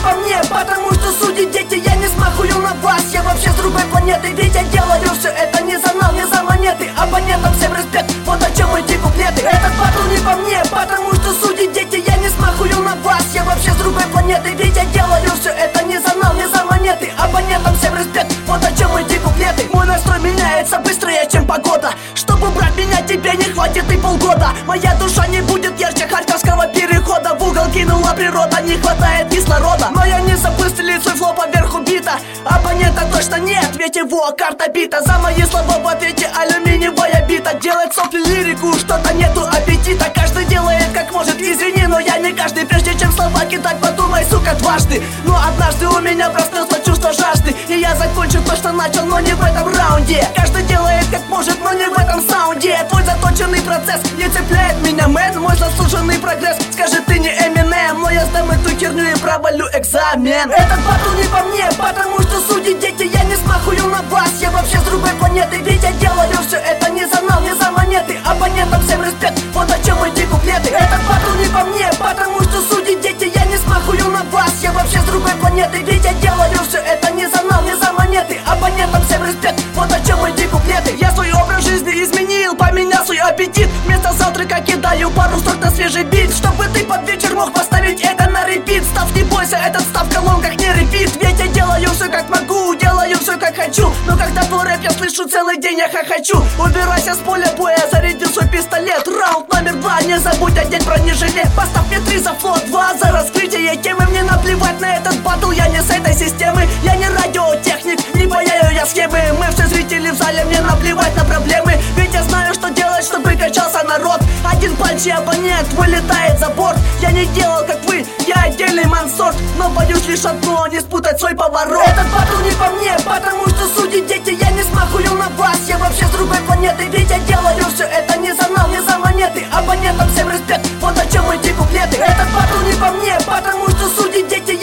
по мне, потому что судить дети я не смахую на вас. Я вообще с другой планеты, ведь я делаю все это не за нал, не за монеты. Абонентам всем респект, вот о чем эти куплеты. Этот батл не по мне, потому что судить дети я не смахую на вас. Я вообще с другой планеты, ведь я делаю все это не за нал, не за монеты. Абонентам всем респект, вот о чем эти куплеты. Мой настрой меняется быстрее, чем погода. Чтобы брать меня, тебе не хватит и полгода. Моя душа не будет ярче харьковского перехода. В угол кинула природа, не хватает кислорода. Но я не запустили свой флоу поверху бита. Абонента точно нет, ведь его карта бита. За мои слова в ответе алюминиевая бита. Делать сопли лирику, что-то нету аппетита. Каждый делает как может, извини, но я не каждый. Прежде чем слова кидать, подумай, сука, дважды. Но однажды у меня проснется чувство жажды, и я закончу то, что начал, но не в этом раунде. Каждый делает как может, но не в этом саунде. Твой заточенный процесс не цепляет меня, мэн. Мой заслуженный прогресс, скажи, ты не Эминем. Но я сдам эту херню и провалю экзамен. Этот батл не по мне, потому что судить дети я не смахую на вас. Я вообще с другой планеты, ведь я делаю все это не за нал, не за монеты. Абонентам всем респект, вот о чем эти куплеты. Этот батл не по мне, потому что судить дети я не смахую на вас. Я вообще с другой планеты, ведь я делаю все это не за нал, не за монеты. Абонентам всем респект, вот о чем эти куплеты. Я свой образ жизни изменил, поменял свой аппетит. Вместо завтрака кидаю пару строк на свежий бит, чтобы ты под вечер мог поставить это на репит. Став, не бойся, этот став в колонках не репит. Ведь я делаю все как могу, делаю все как хочу. Но когда твой рэп я слышу целый день, я хохочу. Убирайся с поля боя, зарядил свой пистолет. Раунд номер 2, не забудь одеть бронежилет. Поставь мне 3 за флот, 2 за раскрытие темы. Мне наплевать на этот батл, я не с этой системы. Я не радиотехник, не паяю я схемы. Мы все зрители в зале, мне наплевать на проблемы. Ведь я знаю, что делать, чтобы качался народ. Один пальчик абонент вылетает за борт. Я не делал как вы, я отдельный мансорт. Но боюсь лишь одно, не спутать свой поворот. Этот батл не по мне, потому что судить дети я не смахую на вас. Я вообще с другой планеты, ведь я делаю все это не за нал, не за монеты. Абонентам всем респект, вот о чем эти куплеты. Этот батл не по мне, потому что судить дети